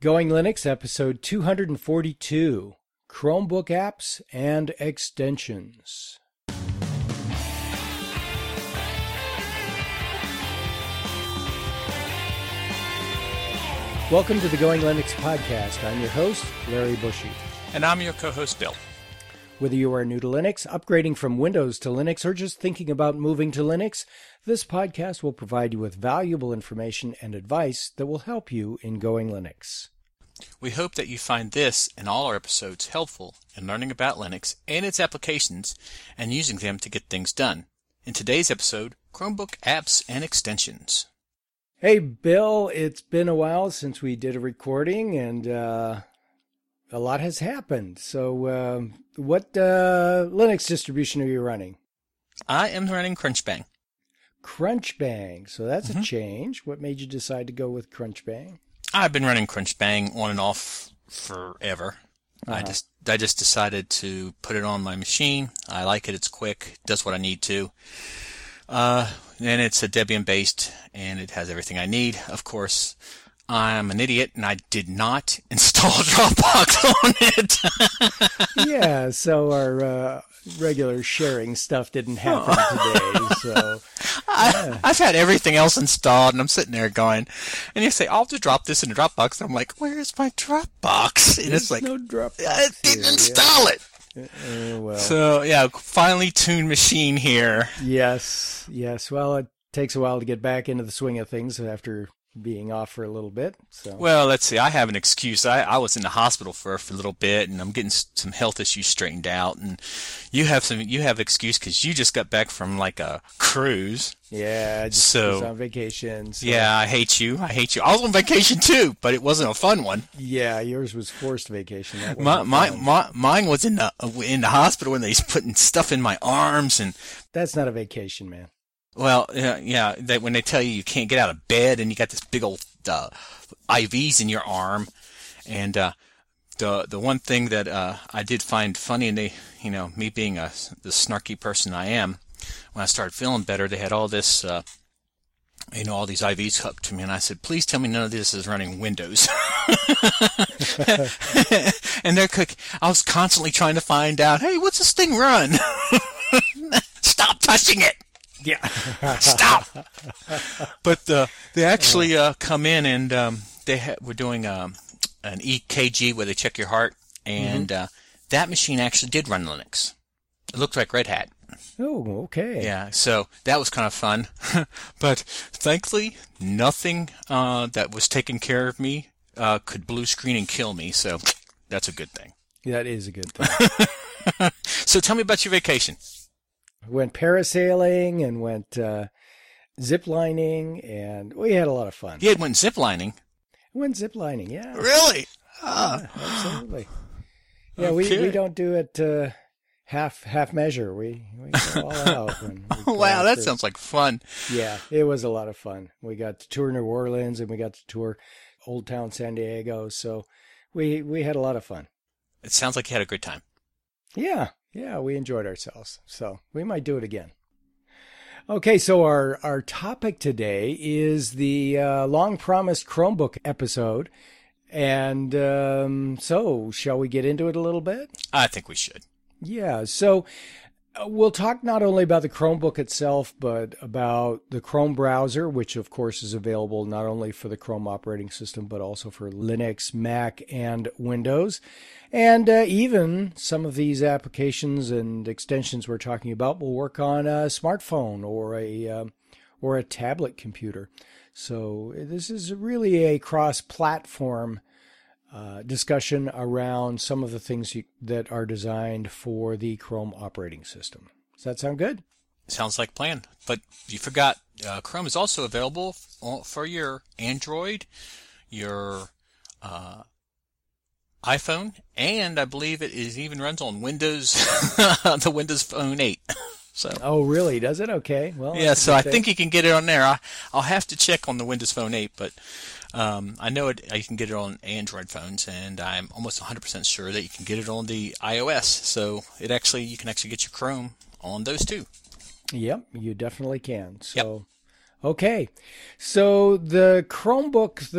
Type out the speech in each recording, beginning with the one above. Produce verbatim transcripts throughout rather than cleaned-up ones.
Going Linux, episode two forty-two, Chromebook apps and extensions. Welcome to the Going Linux podcast. I'm your host, Larry Bushy. And I'm your co-host, Bill. Whether you are new to Linux, upgrading from Windows to Linux, or just thinking about moving to Linux, this podcast will provide you with valuable information and advice that will help you in Going Linux. We hope that you find this and all our episodes helpful in learning about Linux and its applications and using them to get things done. In today's episode, Chromebook apps and extensions. Hey, Bill, it's been a while since we did a recording, and uh, a lot has happened. So uh, what uh, Linux distribution are you running? I am running Crunchbang. Crunchbang. So that's Mm-hmm. a change. What made you decide to go with Crunchbang? I've been running Crunchbang on and off forever. Uh-huh. I just I just decided to put it on my machine. I like it. It's quick. It does what I need to. Uh, and it's a Debian based, and it has everything I need. Of course, I'm an idiot, and I did not install Dropbox on it. Yeah, so our uh, regular sharing stuff didn't happen today. So I, I've had everything else installed, and I'm sitting there going, and you say, I'll just drop this in the Dropbox. And I'm like, where's my Dropbox? And there's it's like, no Dropbox I didn't here, install it. yeah. Uh, well. So, yeah, finely tuned machine here. Yes, yes. Well, it takes a while to get back into the swing of things after being off for a little bit. So. Well, let's see. I have an excuse. I, I was in the hospital for, for a little bit, and I'm getting some health issues straightened out. And you have some. You have excuse because you just got back from like a cruise. Yeah, I just So- was on vacation. So. Yeah, I hate you. I hate you. I was on vacation too, but it wasn't a fun one. Yeah, yours was forced vacation. That My, wasn't my, fun. my, mine was in the in the hospital when they was putting stuff in my arms, and That's not a vacation, man. well, yeah, yeah. That when they tell you you can't get out of bed, and you got this big old uh, I Vs in your arm, and uh, the the one thing that uh, I did find funny, and they, you know, me being a the snarky person I am, when I started feeling better, they had all this. Uh, You know, all these I Vs hooked to me, and I said, please tell me none of this is running Windows. And they're cook- I was constantly trying to find out, hey, what's this thing run? Stop touching it! Yeah. Stop! But uh, they actually uh, come in, and um, they ha- were doing um, an E K G where they check your heart, and uh, that machine actually did run Linux. It looked like Red Hat. Oh, okay. Yeah, so that was kind of fun. But thankfully, nothing uh, that was taking care of me uh, could blue screen and kill me, so that's a good thing. That is a good thing. So tell me about your vacation. Went parasailing and went uh, ziplining, and we had a lot of fun. You had went ziplining. Went ziplining, yeah. Really? Ah. Yeah, absolutely. Yeah, we, Okay. we don't do it uh, half half measure. We, we go all out. When we go Wow, that after- sounds like fun. Yeah, it was a lot of fun. We got to tour New Orleans, and we got to tour Old Town San Diego. So we we had a lot of fun. It sounds like you had a good time. Yeah, yeah, we enjoyed ourselves. So we might do it again. Okay, so our, our topic today is the uh, long-promised Chromebook episode. And um, so, shall we get into it a little bit? I think we should. Yeah, so uh, we'll talk not only about the Chromebook itself, but about the Chrome browser, which of course is available not only for the Chrome operating system, but also for Linux, Mac, and Windows. And uh, even some of these applications and extensions we're talking about will work on a smartphone or a uh, or a tablet computer. So this is really a cross-platform uh, discussion around some of the things you, that are designed for the Chrome operating system. Does that sound good? Sounds like a plan. But you forgot, uh, Chrome is also available f- for your Android, your uh, iPhone, and I believe it is even runs on Windows, the Windows Phone eight. So Oh, really? Does it? Okay. Well, yeah, that's a so good I thing. think you can get it on there. I, I'll have to check on the Windows Phone eight, but um, I know it. You can get it on Android phones, and I'm almost one hundred percent sure that you can get it on the iOS. So it actually, you can actually get your Chrome on those too. Yep, you definitely can. So, okay. So the Chromebook that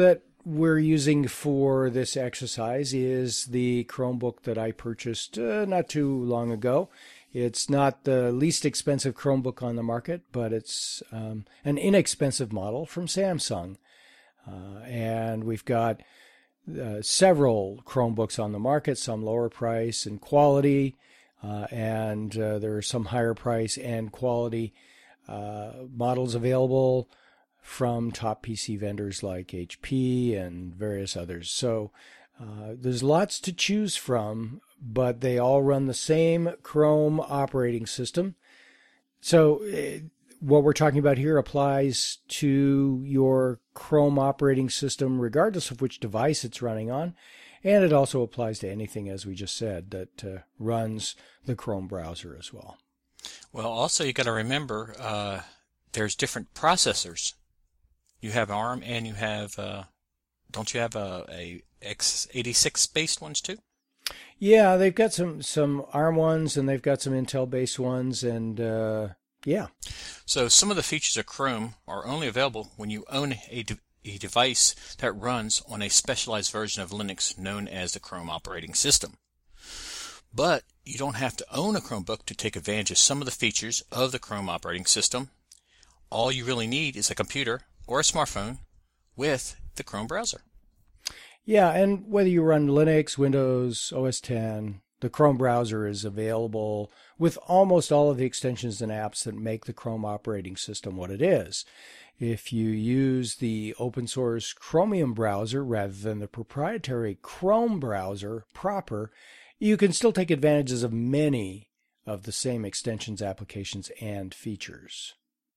we're using for this exercise is the Chromebook that I purchased uh, not too long ago. It's not the least expensive Chromebook on the market, but it's um, an inexpensive model from Samsung. Uh, and we've got uh, several Chromebooks on the market, some lower price and quality, uh, and uh, there are some higher price and quality uh, models available from top P C vendors like H P and various others. So uh, there's lots to choose from, but they all run the same Chrome operating system. So uh, what we're talking about here applies to your Chrome operating system regardless of which device it's running on. And it also applies to anything, as we just said, that uh, runs the Chrome browser as well. Well, also you got to remember uh, there's different processors. You have ARM and you have, uh, don't you have a, a x eighty-six based ones too? Yeah, they've got some, some ARM ones and they've got some Intel based ones, and uh, yeah. So some of the features of Chrome are only available when you own a, de a device that runs on a specialized version of Linux known as the Chrome operating system. But you don't have to own a Chromebook to take advantage of some of the features of the Chrome operating system. All you really need is a computer or a smartphone with the Chrome browser. Yeah, and whether you run Linux, Windows, O S ten, the Chrome browser is available with almost all of the extensions and apps that make the Chrome operating system what it is. If you use the open source Chromium browser rather than the proprietary Chrome browser proper, you can still take advantages of many of the same extensions, applications, and features.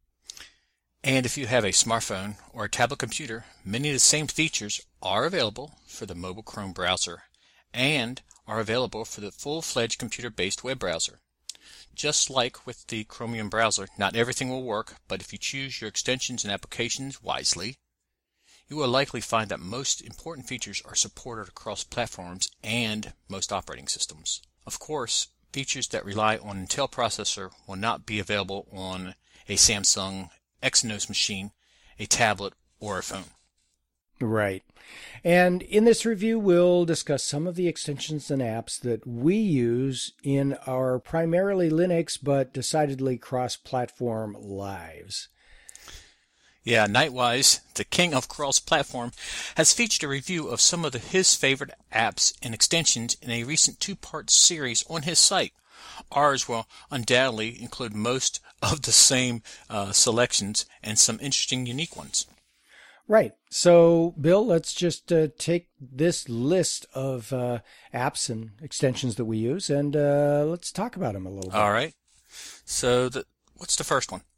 And if you have a smartphone or a tablet computer, many of the same features are available for the mobile Chrome browser and are available for the full-fledged computer-based web browser. Just like with the Chromium browser, not everything will work, but if you choose your extensions and applications wisely, you will likely find that most important features are supported across platforms and most operating systems. Of course, features that rely on Intel processor will not be available on a Samsung Exynos machine, a tablet, or a phone. Right. And in this review, we'll discuss some of the extensions and apps that we use in our primarily Linux but decidedly cross-platform lives. Yeah, Nightwise, the king of cross-platform, has featured a review of some of the, his favorite apps and extensions in a recent two-part series on his site. Ours will undoubtedly include most of the same uh, selections and some interesting unique ones. Right. So, Bill, let's just uh, take this list of uh, apps and extensions that we use, and uh, let's talk about them a little bit. All right. So, the, what's the first one?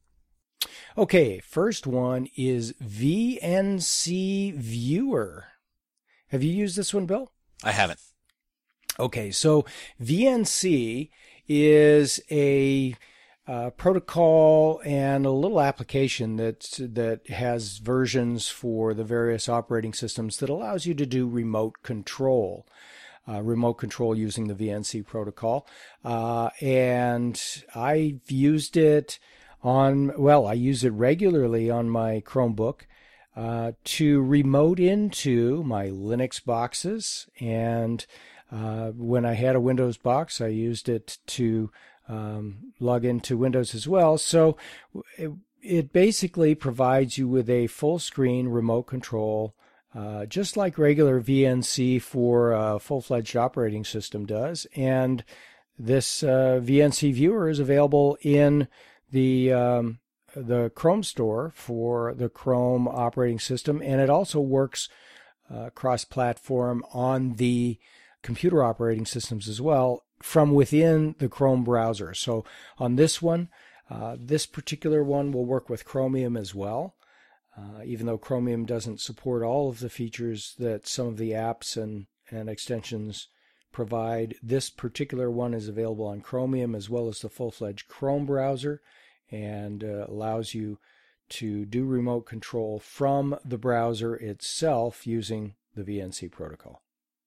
Okay, first one is V N C Viewer. Have you used this one, Bill? I haven't. Okay, so V N C is a uh, protocol and a little application that that has versions for the various operating systems that allows you to do remote control. Uh, remote control using the V N C protocol. Uh, and I've used it on, well, I use it regularly on my Chromebook uh, to remote into my Linux boxes. And uh, when I had a Windows box, I used it to um, log into Windows as well. So it, it basically provides you with a full screen remote control, uh, just like regular V N C for a full-fledged operating system does. And this uh, V N C viewer is available in the um, the Chrome store for the Chrome operating system, and it also works uh, cross-platform on the computer operating systems as well from within the Chrome browser. So on this one, uh, this particular one will work with Chromium as well, uh, even though Chromium doesn't support all of the features that some of the apps and, and extensions provide. This particular one is available on Chromium as well as the full-fledged Chrome browser, and uh, allows you to do remote control from the browser itself using the V N C protocol.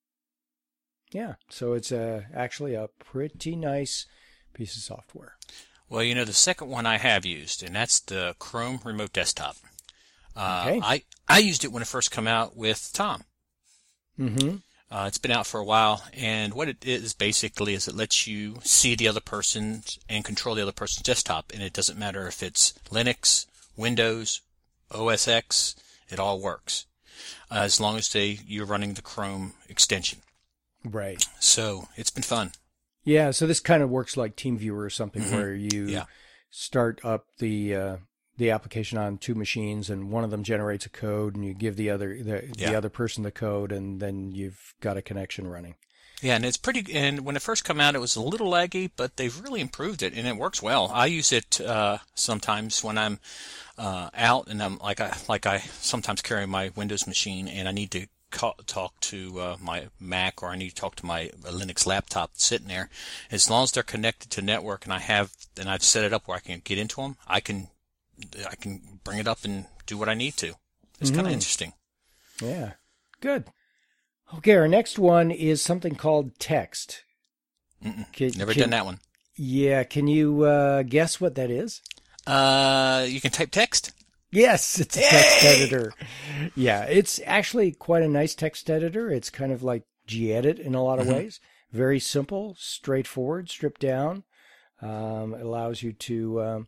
Yeah, so it's a, actually a pretty nice piece of software. Well, you know, the second one I have used, and that's the Chrome Remote Desktop. Uh, Okay. I I used it when it first came out with Tom. Mm-hmm. Uh, it's been out for a while, and what it is basically is it lets you see the other person and control the other person's desktop, and it doesn't matter if it's Linux, Windows, O S X, it all works uh, as long as they you're running the Chrome extension. Right. So it's been fun. Yeah, so this kind of works like TeamViewer or something, Mm-hmm. where you Yeah. start up the uh, the application on two machines, and one of them generates a code, and you give the other the, Yeah. the other person the code, and then you've got a connection running. Yeah, and it's pretty. And when it first came out, it was a little laggy, but they've really improved it, and it works well. I use it uh, sometimes when I'm uh, out, and I'm like I like I sometimes carry my Windows machine, and I need to call, talk to uh, my Mac, or I need to talk to my Linux laptop that's sitting there. As long as they're connected to network, and I have and I've set it up where I can get into them, I can I can bring it up and do what I need to. It's Mhm. kind of interesting. Yeah, good. Okay, our next one is something called Text. Mm-mm. Can- Never can- done that one. Yeah, can you uh, guess what that is? Uh, you can type text. Yes, it's a text Yay! editor. Yeah, it's actually quite a nice text editor. It's kind of like gedit in a lot of Mhm. ways. Very simple, straightforward, stripped down. Um, it allows you to um,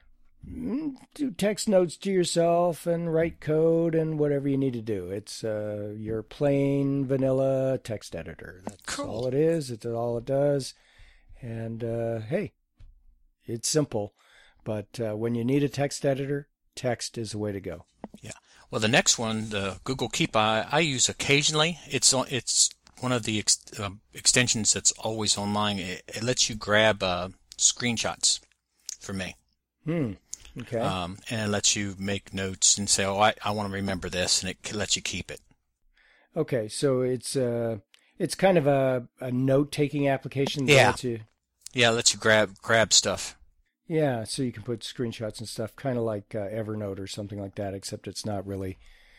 mm, do text notes to yourself and write code and whatever you need to do. It's uh, your plain vanilla text editor. That's Cool. all it is. It's all it does. And uh, hey, it's simple. But uh, when you need a text editor, text is the way to go. Yeah. Well, the next one, the Google Keep, I, I use occasionally. It's on- it's one of the ex, uh, extensions that's always online. It, it lets you grab uh, screenshots for me, Hmm. Okay. um, and it lets you make notes and say, "Oh, I, I want to remember this," and it lets you keep it. Okay. So it's uh, it's kind of a, a note taking application. that Yeah. lets you- Yeah, it lets you grab grab stuff. Yeah. So you can put screenshots and stuff, kind of like uh, Evernote or something like that, except it's not really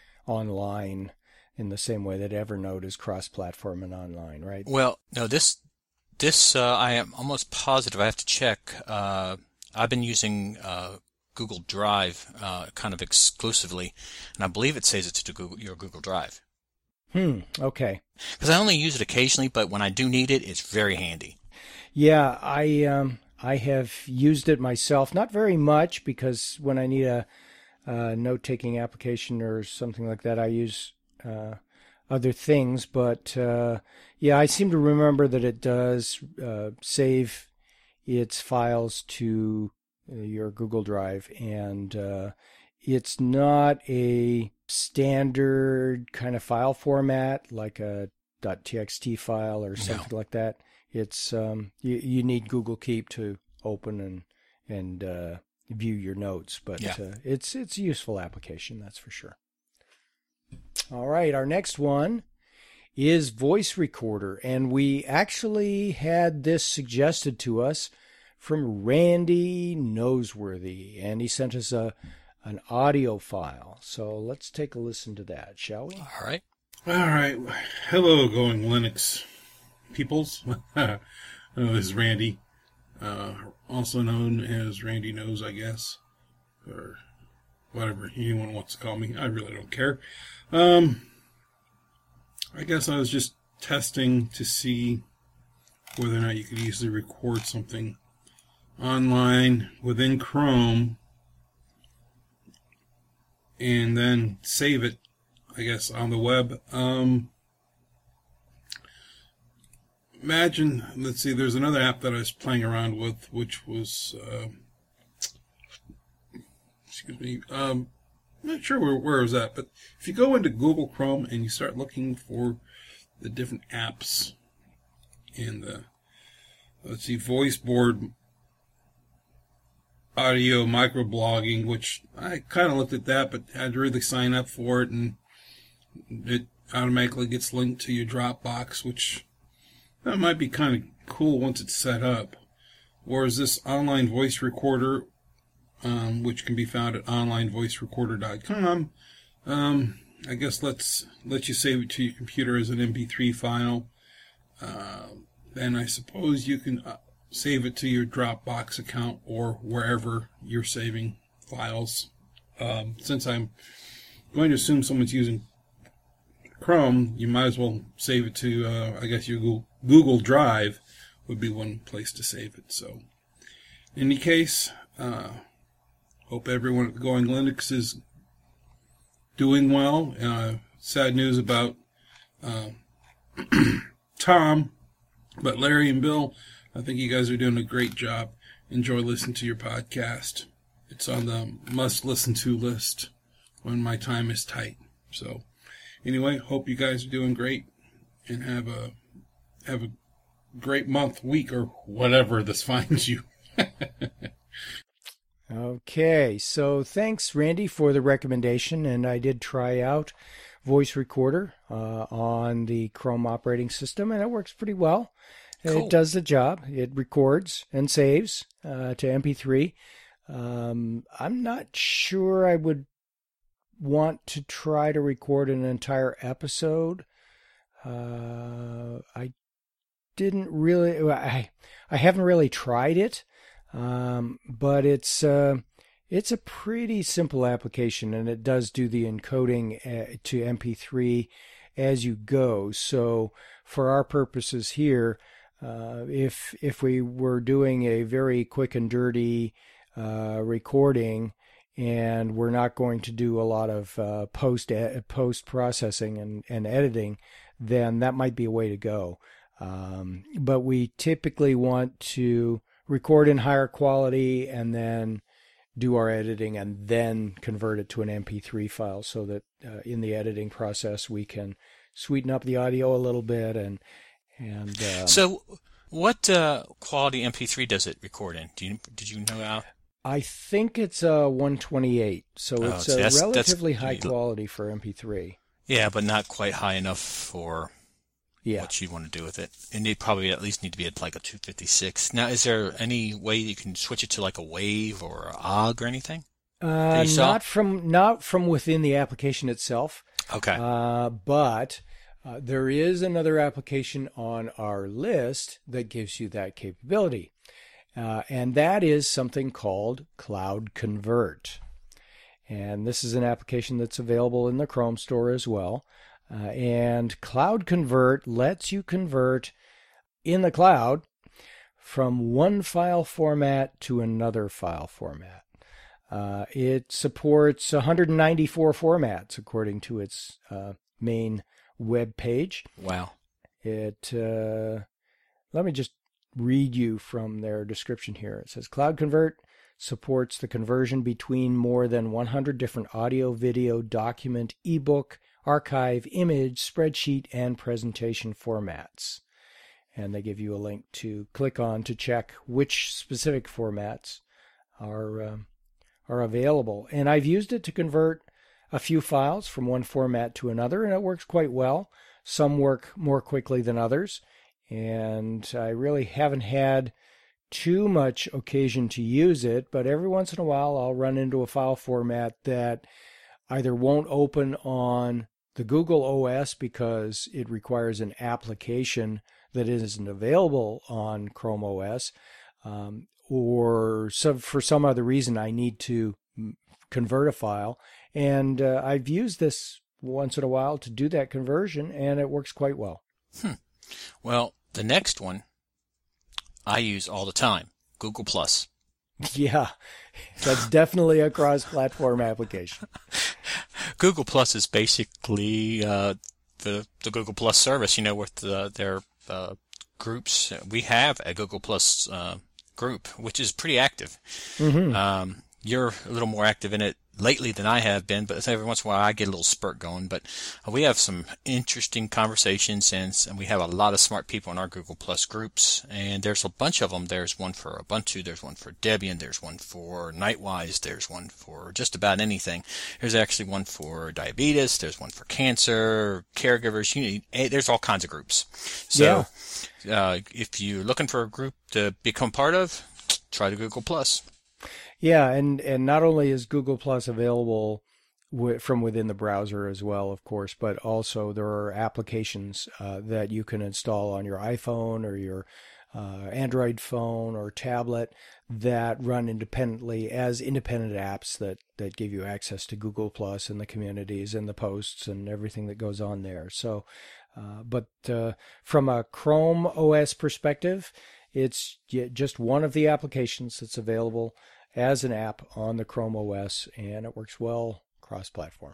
online in the same way that Evernote is cross-platform and online, right? Well, no, this this uh, I am almost positive. I have to check. Uh, I've been using uh, Google Drive uh, kind of exclusively, and I believe it saves it to Google, your Google Drive. Hmm. Okay. Because I only use it occasionally, but when I do need it, it's very handy. Yeah, I um I have used it myself, not very much, because when I need a, a note-taking application or something like that, I use uh, other things. But uh, yeah, I seem to remember that it does uh, save its files to uh, your Google Drive, and uh, it's not a standard kind of file format like a .txt file or something like that. It's um, you, you need Google Keep to open and and uh, view your notes, but Yeah. uh, it's it's a useful application, that's for sure. All right, our next one is Voice Recorder, and we actually had this suggested to us from Randy Noseworthy, and he sent us a an audio file. So let's take a listen to that, shall we? All right. All right. Hello, Going Linux peoples. I know this is Randy, uh, also known as Randy Knows, I guess, or whatever anyone wants to call me. I really don't care. Um, I guess I was just testing to see whether or not you could easily record something online within Chrome and then save it, I guess, on the web. Um, imagine, let's see, there's another app that I was playing around with, which was, uh, excuse me, um, I'm not sure where, where it was at, but if you go into Google Chrome and you start looking for the different apps in the, let's see, VoiceBoard, audio microblogging, which I kind of looked at that, but had to really sign up for it, and it automatically gets linked to your Dropbox, which that might be kind of cool once it's set up. Whereas this online voice recorder, um, which can be found at online voice recorder dot com, um, I guess let's let you save it to your computer as an M P three file. Uh, then I suppose you can uh, save it to your Dropbox account or wherever you're saving files um, since I'm going to assume someone's using Chrome, you might as well save it to, uh, I guess, your Google, Google Drive would be one place to save it. So, in any case, uh, hope everyone at Going Linux is doing well. Uh, sad news about uh, Tom, but Larry and Bill, I think you guys are doing a great job. Enjoy listening to your podcast. It's on the must-listen-to list when my time is tight. So, anyway, hope you guys are doing great and have a have a great month, week, or whatever this finds you. Okay, so thanks, Randy, for the recommendation, and I did try out Voice Recorder uh, on the Chrome operating system, and it works pretty well. Cool. It does the job. It records and saves uh, to M P three. Um, I'm not sure I would want to try to record an entire episode. Uh, I didn't really, I, I haven't really tried it, um, but it's, uh, it's a pretty simple application, and it does do the encoding to M P three as you go. So for our purposes here, uh, if, if we were doing a very quick and dirty, uh, recording, and we're not going to do a lot of uh, post post processing and, and editing, then that might be a way to go. Um, but we typically want to record in higher quality and then do our editing and then convert it to an M P three file, so that uh, in the editing process we can sweeten up the audio a little bit. And and um, so, what uh, quality M P three does it record in? Do you did you know, Al? I think it's a one twenty-eight, so oh, it's so a that's, relatively that's, high quality for M P three. Yeah, but not quite high enough for yeah. what you want to do with it. And it probably at least need to be at like a two fifty-six. Now, is there any way you can switch it to like a WAV or a O G or anything? Uh, not from not from within the application itself. Okay. Uh, but uh, there is another application on our list that gives you that capability. Uh, and that is something called Cloud Convert. And this is an application that's available in the Chrome store as well. Uh, and Cloud Convert lets you convert in the cloud from one file format to another file format. Uh, it supports one hundred ninety-four formats according to its uh, main web page. Wow. It uh, let me just read you from their description here. It says Cloud Convert supports the conversion between more than one hundred different audio, video, document, ebook, archive, image, spreadsheet, and presentation formats. And they give you a link to click on to check which specific formats are um, are available. And I've used it to convert a few files from one format to another, and it works quite well. Some work more quickly than others, and I really haven't had too much occasion to use it, but every once in a while I'll run into a file format that either won't open on the Google O S because it requires an application that isn't available on Chrome O S, um, or some, for some other reason I need to convert a file. And uh, I've used this once in a while to do that conversion, and it works quite well. Hmm. Well, the next one I use all the time, Google Plus. Yeah, that's definitely a cross-platform application. Google Plus is basically uh, the the Google Plus service, you know, with the, their uh, groups. We have a Google Plus uh, group, which is pretty active. Mm-hmm. Um, you're a little more active in it lately than I have been, but every once in a while I get a little spurt going. But we have some interesting conversations, and, and we have a lot of smart people in our Google Plus groups, and there's a bunch of them. There's one for Ubuntu, there's one for Debian, there's one for Nightwise, there's one for just about anything. There's actually one for diabetes, there's one for cancer, caregivers, you need, there's all kinds of groups. So yeah. uh, if you're looking for a group to become part of, try the Google Plus. Yeah, and, and not only is Google Plus available w- from within the browser as well, of course, but also there are applications uh, that you can install on your iPhone or your uh, Android phone or tablet that run independently as independent apps that, that give you access to Google Plus and the communities and the posts and everything that goes on there. So, uh, but uh, from a Chrome O S perspective, it's just one of the applications that's available as an app on the Chrome O S, and it works well cross-platform.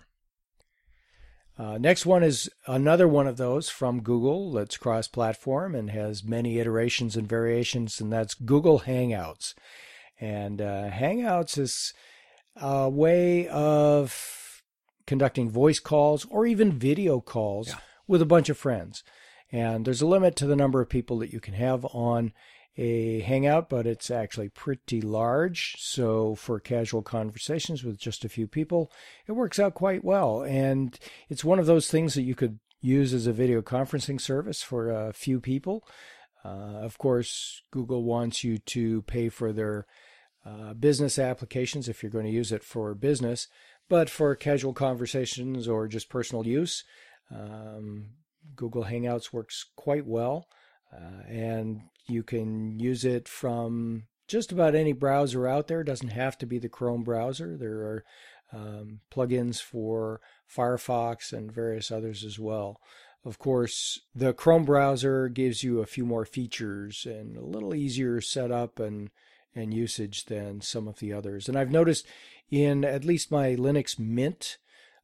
Uh, next one is another one of those from Google that's cross-platform and has many iterations and variations, and that's Google Hangouts. And uh, Hangouts is a way of conducting voice calls or even video calls yeah. with a bunch of friends. And there's a limit to the number of people that you can have on a Hangout, but it's actually pretty large. So for casual conversations with just a few people, it works out quite well. And it's one of those things that you could use as a video conferencing service for a few people. Uh, of course, Google wants you to pay for their uh, business applications if you're going to use it for business. But for casual conversations or just personal use, um, Google Hangouts works quite well. Uh, and you can use it from just about any browser out there. It doesn't have to be the Chrome browser. There are um, plugins for Firefox and various others as well. Of course, the Chrome browser gives you a few more features and a little easier setup and, and usage than some of the others. And I've noticed in at least my Linux Mint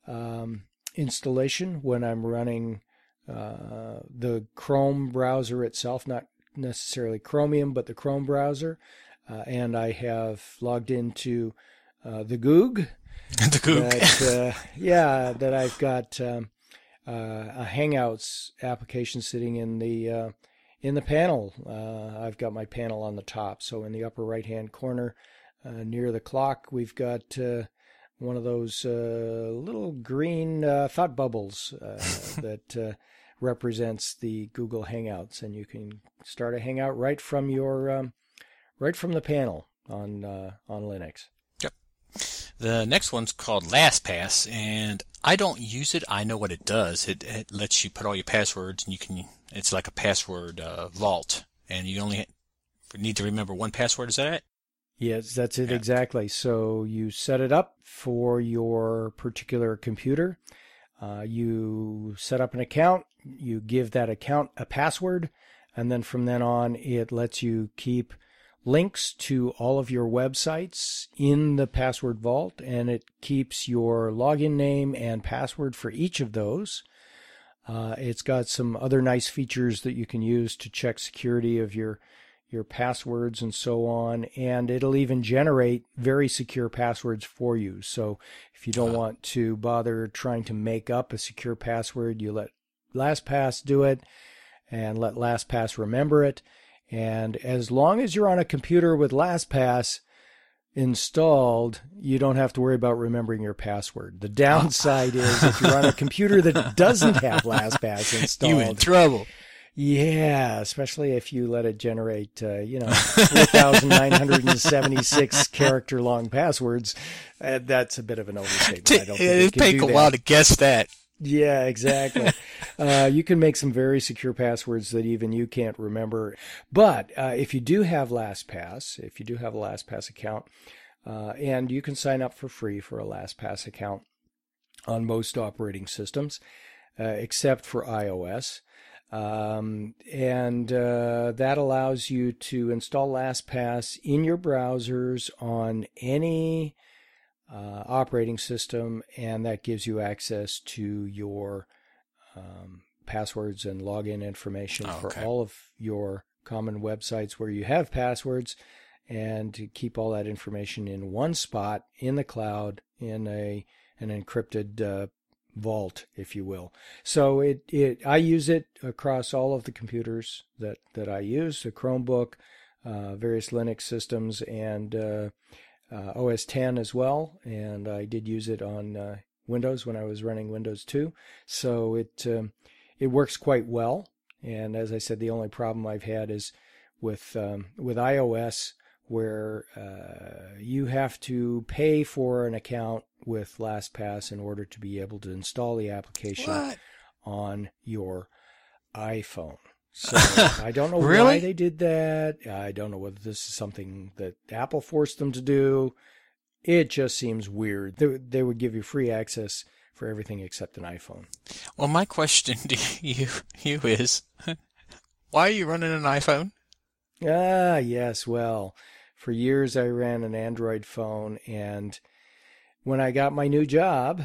um, installation, when I'm running uh, the Chrome browser itself, not necessarily Chromium, but the Chrome browser, uh, and I have logged into uh, the Goog. the Goog. That, uh, yeah, that I've got um, uh, a Hangouts application sitting in the uh, in the panel. Uh, I've got my panel on the top, so in the upper right-hand corner, uh, near the clock, we've got uh, one of those uh, little green uh, thought bubbles uh, that uh, represents the Google Hangouts, and you can start a Hangout right from your um, right from the panel on uh, on Linux. Yep. The next one's called LastPass, and I don't use it. I know what it does. It, it lets you put all your passwords, and you can. It's like a password uh, vault, and you only need to remember one password. Is that it? Yes, that's it yeah. exactly. So you set it up for your particular computer. Uh, you set up an account. You give that account a password, and then from then on, it lets you keep links to all of your websites in the password vault, and it keeps your login name and password for each of those. Uh, it's got some other nice features that you can use to check security of your your passwords and so on, and it'll even generate very secure passwords for you. So if you don't want to bother trying to make up a secure password, you let LastPass do it and let LastPass remember it. And as long as you're on a computer with LastPass installed, you don't have to worry about remembering your password. The downside is if you're on a computer that doesn't have LastPass installed, you're in trouble. Yeah, especially if you let it generate, uh, you know, four thousand nine hundred seventy-six character long passwords. Uh, that's a bit of an overstatement. I don't think It'd take a that. while to guess that. Yeah, exactly. uh, you can make some very secure passwords that even you can't remember. But uh, if you do have LastPass, if you do have a LastPass account, uh, and you can sign up for free for a LastPass account on most operating systems, uh, except for iOS. Um, and uh, that allows you to install LastPass in your browsers on any uh, operating system, and that gives you access to your um, passwords and login information oh, okay. for all of your common websites where you have passwords, and to keep all that information in one spot in the cloud in a an encrypted uh, vault, if you will. So it, it I use it across all of the computers that, that I use, the Chromebook, uh, various Linux systems, and uh, uh, O S ten as well. And I did use it on uh, Windows when I was running Windows two. So it um, it works quite well. And as I said, the only problem I've had is with um, with iOS, where uh, you have to pay for an account with LastPass in order to be able to install the application what? on your iPhone. So I don't know Really? why they did that. I don't know whether this is something that Apple forced them to do. It just seems weird. They, they would give you free access for everything except an iPhone. Well, my question to you, you is, why are you running an iPhone? Ah, yes. Well, for years I ran an Android phone, and when I got my new job,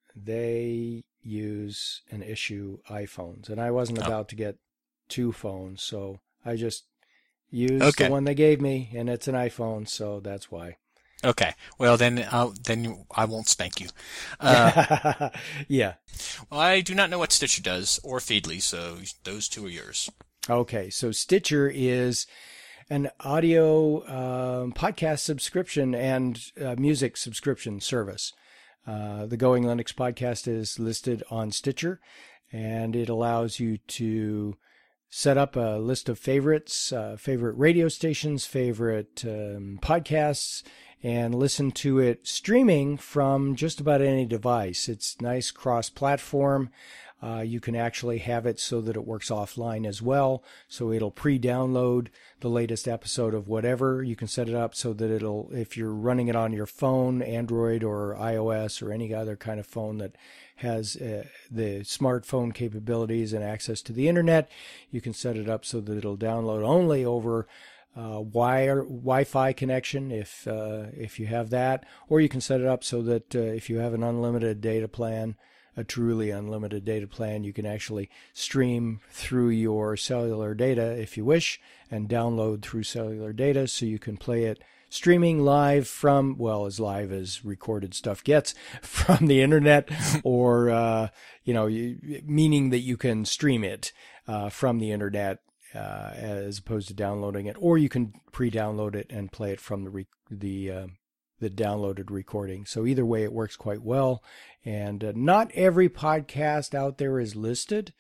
they use and issue iPhones, and I wasn't Oh. about to get two phones, so I just used Okay. the one they gave me, and it's an iPhone, so that's why. Okay. Well, then, uh, then I won't spank you. Uh, Yeah. well, I do not know what Stitcher does or Feedly, so those two are yours. Okay, so Stitcher is an audio um, podcast subscription and uh, music subscription service. Uh, the Going Linux podcast is listed on Stitcher, and it allows you to set up a list of favorites, uh, favorite radio stations, favorite um, podcasts, and listen to it streaming from just about any device. It's nice cross-platform. Uh, you can actually have it so that it works offline as well. So it'll pre-download the latest episode of whatever. You can set it up so that it'll, if you're running it on your phone, Android or iOS or any other kind of phone that has uh, the smartphone capabilities and access to the internet, you can set it up so that it'll download only over uh, wire Wi-Fi connection if uh, if you have that, or you can set it up so that uh, if you have an unlimited data plan, a truly unlimited data plan, you can actually stream through your cellular data if you wish and download through cellular data, so you can play it streaming live from, well, as live as recorded stuff gets, from the internet, or, uh, you know, you, meaning that you can stream it uh, from the internet uh, as opposed to downloading it, or you can pre-download it and play it from the re- the uh, the downloaded recording. So either way, it works quite well. And uh, not every podcast out there is listed,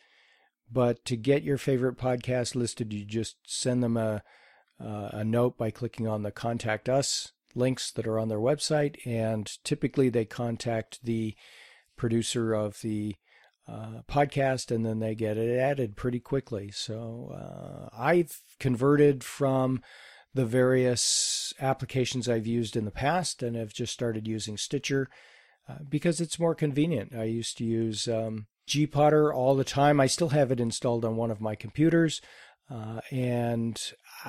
but to get your favorite podcast listed, you just send them a uh, a note by clicking on the Contact Us links that are on their website, and typically they contact the producer of the uh, podcast, and then they get it added pretty quickly. So uh, I've converted from the various applications I've used in the past and have just started using Stitcher uh, because it's more convenient. I used to use um, Gpotter all the time. I still have it installed on one of my computers. Uh, and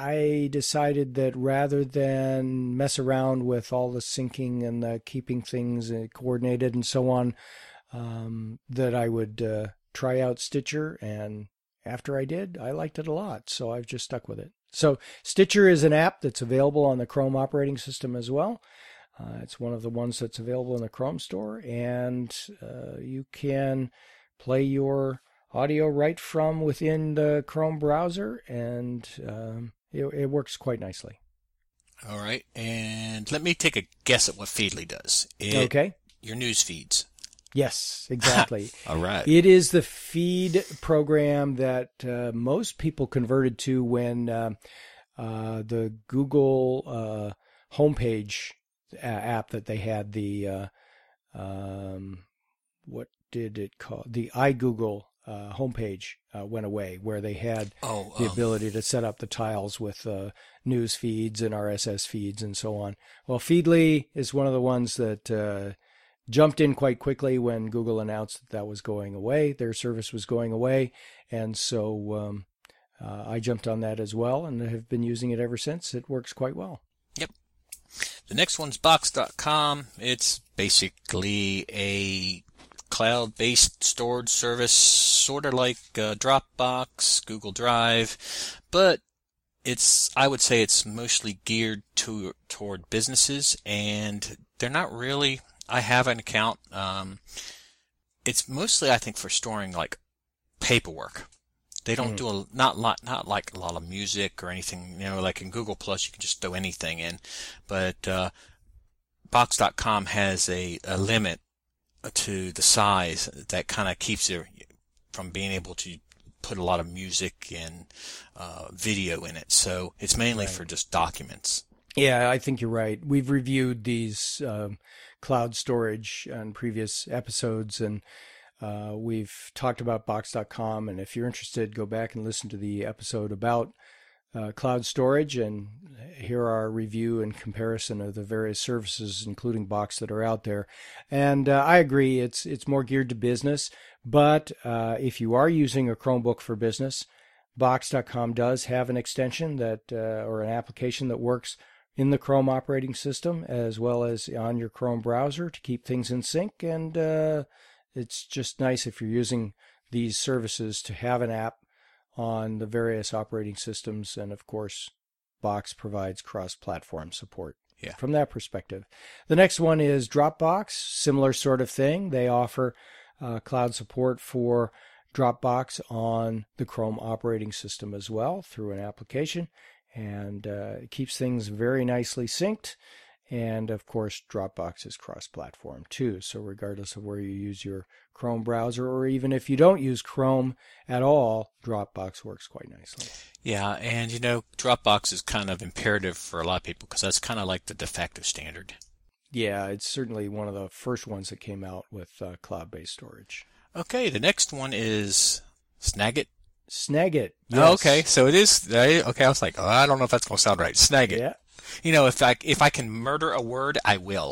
I decided that rather than mess around with all the syncing and the keeping things coordinated and so on, um, that I would uh, try out Stitcher. And after I did, I liked it a lot. So I've just stuck with it. So Stitcher is an app that's available on the Chrome operating system as well. Uh, it's one of the ones that's available in the Chrome store, and uh, you can play your audio right from within the Chrome browser, and um, it, it works quite nicely. All right, and let me take a guess at what Feedly does. It, Okay. Your news feeds. Yes, exactly. All right. It is the feed program that uh, most people converted to when uh, uh, the Google uh, homepage app that they had, the uh, um, what did it call the iGoogle uh, homepage uh, went away, where they had oh, the um, ability to set up the tiles with uh, news feeds and R S S feeds and so on. Well, Feedly is one of the ones that uh, jumped in quite quickly when Google announced that that was going away. Their service was going away. And so um, uh, I jumped on that as well and have been using it ever since. It works quite well. Yep. The next one's Box dot com. It's basically a cloud-based storage service, sort of like uh, Dropbox, Google Drive, but it's, I would say it's mostly geared to toward businesses, and they're not really, I have an account. Um, it's mostly, I think, for storing like paperwork. They don't mm. do a not lot not like a lot of music or anything. You know, like in Google Plus, you can just throw anything in. But uh, Box dot com has a, a limit to the size that kind of keeps it from being able to put a lot of music and uh, video in it. So it's mainly right. for just documents. Yeah, I think you're right. We've reviewed these um, cloud storage on previous episodes, and Uh, we've talked about box dot com, and if you're interested, go back and listen to the episode about uh, cloud storage and hear our review and comparison of the various services, including Box, that are out there. And uh, I agree, it's it's more geared to business, but uh, if you are using a Chromebook for business, box dot com does have an extension that uh, or an application that works in the Chrome operating system as well as on your Chrome browser to keep things in sync. And uh, it's just nice if you're using these services to have an app on the various operating systems. And of course, Box provides cross-platform support. Yeah. From that perspective. The next one is Dropbox, similar sort of thing. They offer uh, cloud support for Dropbox on the Chrome operating system as well through an application, and uh, it keeps things very nicely synced. And of course, Dropbox is cross-platform too. So regardless of where you use your Chrome browser, or even if you don't use Chrome at all, Dropbox works quite nicely. Yeah, and you know, Dropbox is kind of imperative for a lot of people because that's kind of like the de facto standard. Yeah, it's certainly one of the first ones that came out with uh, cloud-based storage. Okay, the next one is Snagit. Snagit. Yes. Oh, okay, so it is. Okay, I was like, oh, I don't know if that's going to sound right. Snagit. Yeah. You know, if I if I can murder a word, I will.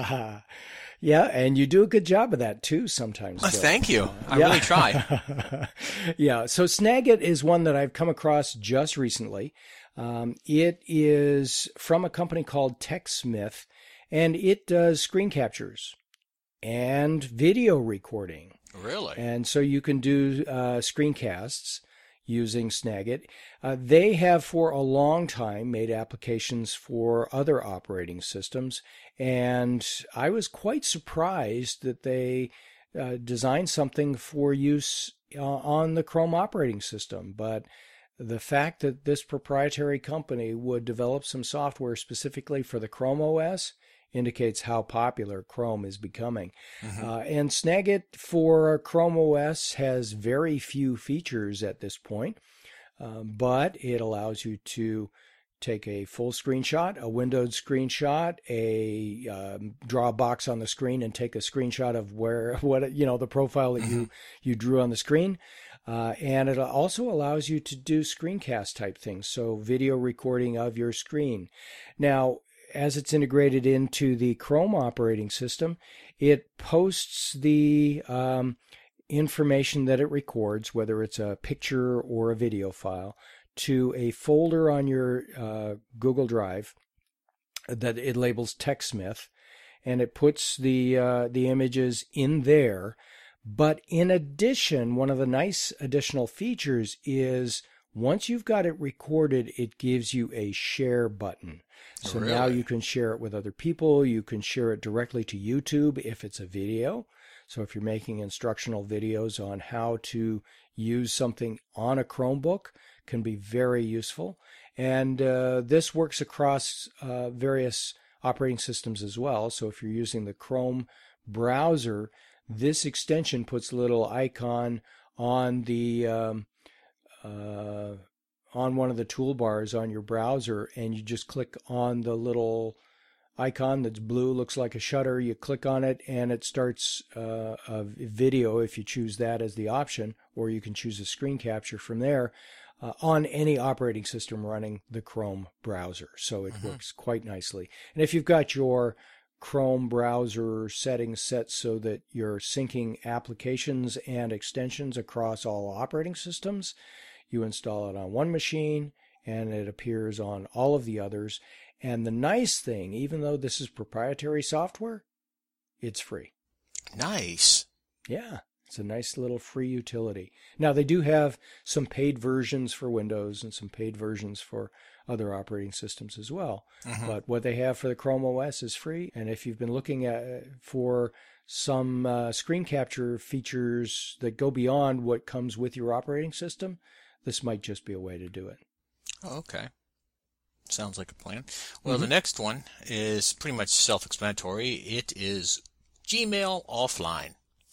Yeah, and you do a good job of that too sometimes. Oh, thank you. Uh, I yeah. really try. Yeah, so Snagit is one that I've come across just recently. Um, it is from a company called TechSmith, and it does screen captures and video recording. Really? And so you can do uh, screencasts using Snagit. Uh, they have for a long time made applications for other operating systems, and I was quite surprised that they uh, designed something for use uh, on the Chrome operating system. But the fact that this proprietary company would develop some software specifically for the Chrome O S indicates how popular Chrome is becoming. Mm-hmm. Uh, and Snagit for Chrome O S has very few features at this point, uh, but it allows you to take a full screenshot, a windowed screenshot, a um, draw a box on the screen and take a screenshot of where what you know the profile that you you drew on the screen. Uh, and it also allows you to do screencast type things, so video recording of your screen. Now, as it's integrated into the Chrome operating system, it posts the um, information that it records, whether it's a picture or a video file, to a folder on your uh, Google Drive that it labels TechSmith, and it puts the uh, the images in there. But in addition, one of the nice additional features is once you've got it recorded, it gives you a share button. So really? Now you can share it with other people. You can share it directly to YouTube if it's a video. So if you're making instructional videos on how to use something on a Chromebook, can be very useful. And uh, this works across uh, various operating systems as well. So if you're using the Chrome browser, this extension puts a little icon on the um, uh, on one of the toolbars on your browser, and you just click on the little icon that's blue, looks like a shutter. You click on it, and it starts uh, a video if you choose that as the option, or you can choose a screen capture from there uh, on any operating system running the Chrome browser. So it mm-hmm. works quite nicely. And if you've got your Chrome browser settings set so that you're syncing applications and extensions across all operating systems, you install it on one machine and it appears on all of the others. And the nice thing, even though this is proprietary software, it's free. Nice. Yeah, it's a nice little free utility. Now, they do have some paid versions for Windows and some paid versions for other operating systems as well. Mm-hmm. But what they have for the Chrome O S is free. And if you've been looking at for some uh, screen capture features that go beyond what comes with your operating system, this might just be a way to do it. Oh, okay. Sounds like a plan. Well, mm-hmm. the next one is pretty much self-explanatory. It is Gmail offline.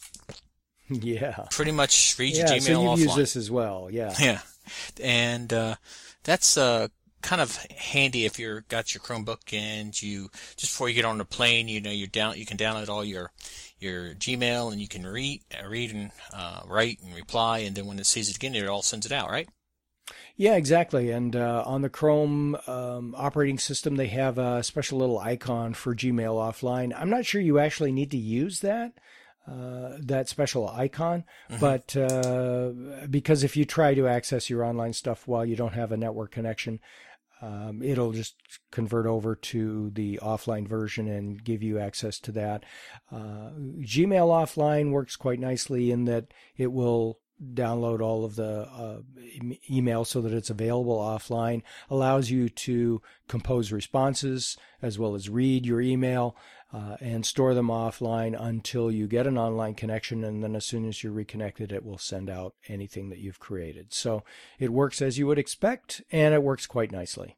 Yeah. Pretty much read yeah, your Gmail offline. So you've used this as well, yeah. Yeah. And uh, that's uh, kind of handy if you're got your Chromebook and you just before you get on the plane, you know, you're down, you can download all your your Gmail and you can read, read and uh, write and reply, and then when it sees it again, it all sends it out, right? Yeah, exactly. And uh, on the Chrome um, operating system, they have a special little icon for Gmail offline. I'm not sure you actually need to use that. Uh, that special icon, mm-hmm. but uh, because if you try to access your online stuff while you don't have a network connection, um, it'll just convert over to the offline version and give you access to that. Uh, Gmail offline works quite nicely in that it will download all of the uh, e- email so that it's available offline, allows you to compose responses as well as read your email uh, and store them offline until you get an online connection, and then as soon as you're reconnected, it will send out anything that you've created. So it works as you would expect, and it works quite nicely.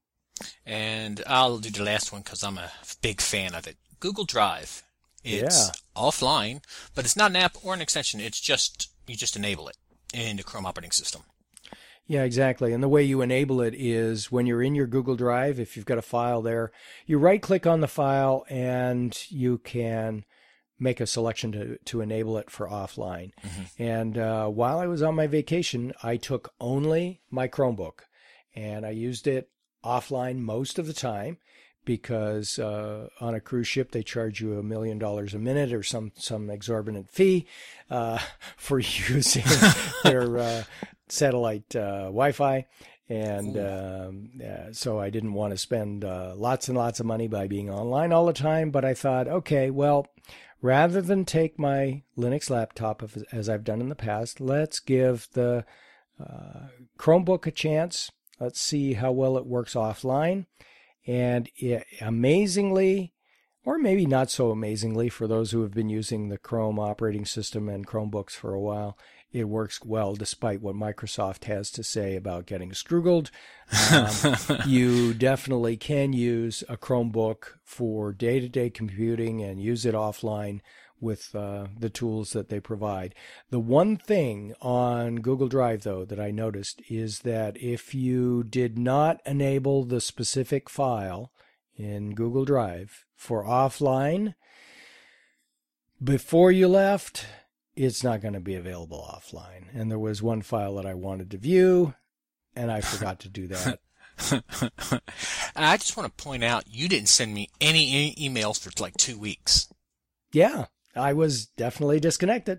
And I'll do the last one because I'm a big fan of it. Google Drive. It's yeah. offline, but it's not an app or an extension. It's just, you just enable it in the Chrome operating system. Yeah, exactly. And the way you enable it is when you're in your Google Drive, if you've got a file there, you right-click on the file and you can make a selection to, to enable it for offline. Mm-hmm. And uh, while I was on my vacation, I took only my Chromebook, and I used it offline most of the time because uh, on a cruise ship, they charge you a million dollars a minute or some, some exorbitant fee uh, for using their uh, satellite uh, Wi-Fi. And um, yeah, so I didn't want to spend uh, lots and lots of money by being online all the time. But I thought, okay, well, rather than take my Linux laptop as I've done in the past, let's give the uh, Chromebook a chance. Let's see how well it works offline. And it, amazingly, or maybe not so amazingly for those who have been using the Chrome operating system and Chromebooks for a while, it works well despite what Microsoft has to say about getting scroogled. Um, you definitely can use a Chromebook for day-to-day computing and use it offline with uh, the tools that they provide. The one thing on Google Drive, though, that I noticed is that if you did not enable the specific file in Google Drive for offline, before you left, it's not going to be available offline. And there was one file that I wanted to view, and I forgot to do that. I just want to point out, you didn't send me any e- emails for like two weeks. Yeah. I was definitely disconnected.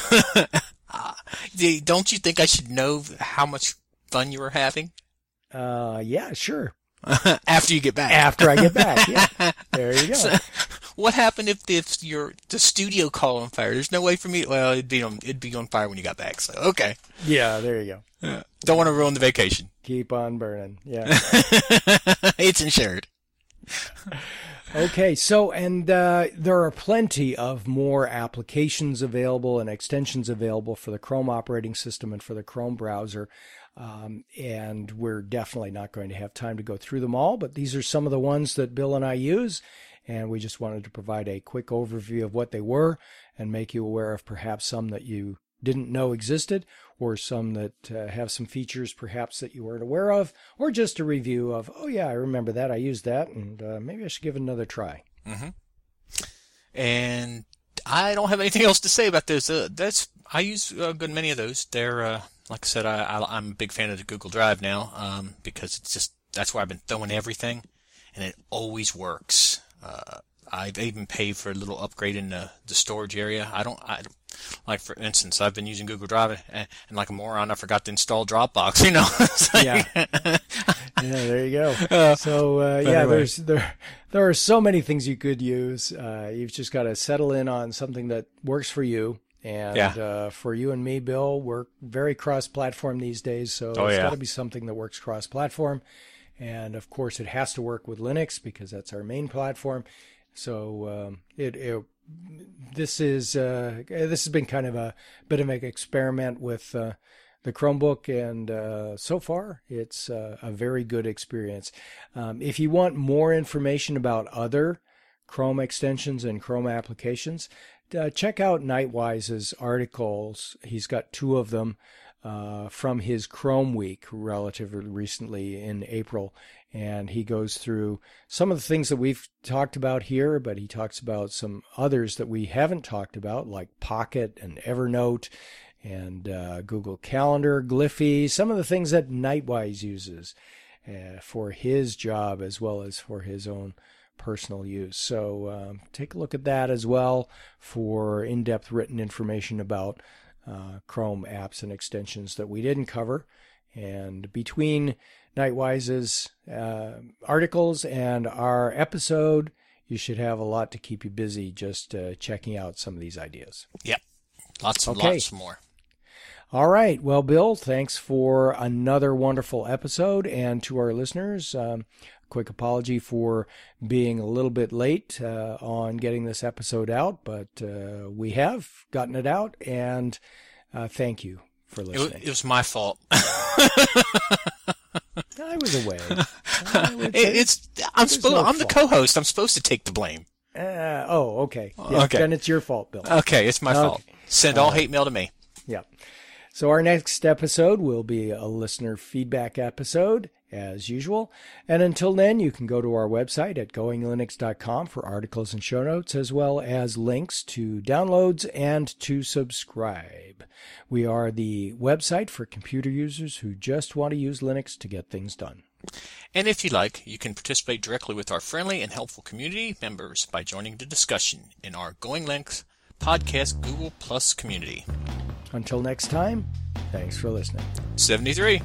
uh, don't you think I should know how much fun you were having? Uh, yeah, sure. After you get back. After I get back, yeah. There you go. So, what happened if, if your the studio caught on fire? There's no way for me. Well, it'd be on it'd be on fire when you got back. So okay. Yeah, there you go. Yeah. Don't want to ruin the vacation. Keep on burning. Yeah. It's insured. Okay, so, and uh, there are plenty of more applications available and extensions available for the Chrome operating system and for the Chrome browser. Um, and we're definitely not going to have time to go through them all, but these are some of the ones that Bill and I use. And we just wanted to provide a quick overview of what they were and make you aware of perhaps some that you didn't know existed, or some that uh, have some features perhaps that you weren't aware of, or just a review of, oh yeah, I remember that, I used that, and uh, maybe I should give it another try. Mm-hmm. And I don't have anything else to say about this. Uh, that's I use a good many of those. They're, uh, like I said, I, I, I'm a big fan of the Google Drive now um, because it's just that's where I've been throwing everything, and it always works. Uh, I've even paid for a little upgrade in the, the storage area. I don't, I, like for instance, I've been using Google Drive, and, and like a moron, I forgot to install Dropbox. You know. So, yeah. Yeah, there you go. Uh, so uh, yeah, anyway. there's there there are so many things you could use. Uh, you've just got to settle in on something that works for you. And yeah. uh, for you and me, Bill, we're very cross-platform these days, so oh, it's yeah. got to be something that works cross-platform. And of course, it has to work with Linux because that's our main platform. So um, it, it this is uh, this has been kind of a bit of an experiment with uh, the Chromebook, and uh, so far it's uh, a very good experience. Um, if you want more information about other Chrome extensions and Chrome applications, uh, check out Nightwise's articles. He's got two of them uh, from his Chrome Week relatively recently in April. And he goes through some of the things that we've talked about here, but he talks about some others that we haven't talked about, like Pocket and Evernote and uh, Google Calendar, Glyphy, some of the things that Nightwise uses uh, for his job as well as for his own personal use. So um, take a look at that as well for in-depth written information about uh, Chrome apps and extensions that we didn't cover. And between Nightwise's uh, articles and our episode, you should have a lot to keep you busy just uh, checking out some of these ideas. Yep. Lots and okay. lots more. All right. Well, Bill, thanks for another wonderful episode. And to our listeners, um, quick apology for being a little bit late uh, on getting this episode out, but uh, we have gotten it out, and uh, thank you for listening. It was, it was my fault. I was away. I it, it's I'm supposed. no I'm the fault. co-host. I'm supposed to take the blame. Uh, oh, okay. Yeah, Okay. Then it's your fault, Bill. Okay, it's my Okay. fault. Send all hate mail to me. Yeah. So our next episode will be a listener feedback episode, as usual. And until then, you can go to our website at going linux dot com for articles and show notes, as well as links to downloads and to subscribe. We are the website for computer users who just want to use Linux to get things done. And if you like, you can participate directly with our friendly and helpful community members by joining the discussion in our Going Linux Podcast Google Plus community. Until next time, thanks for listening. seventy-three.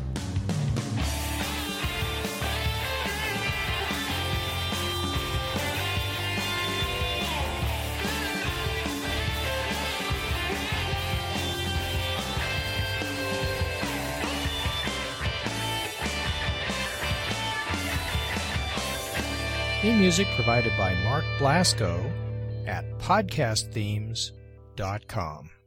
Theme music provided by Mark Blasco at podcast themes dot com.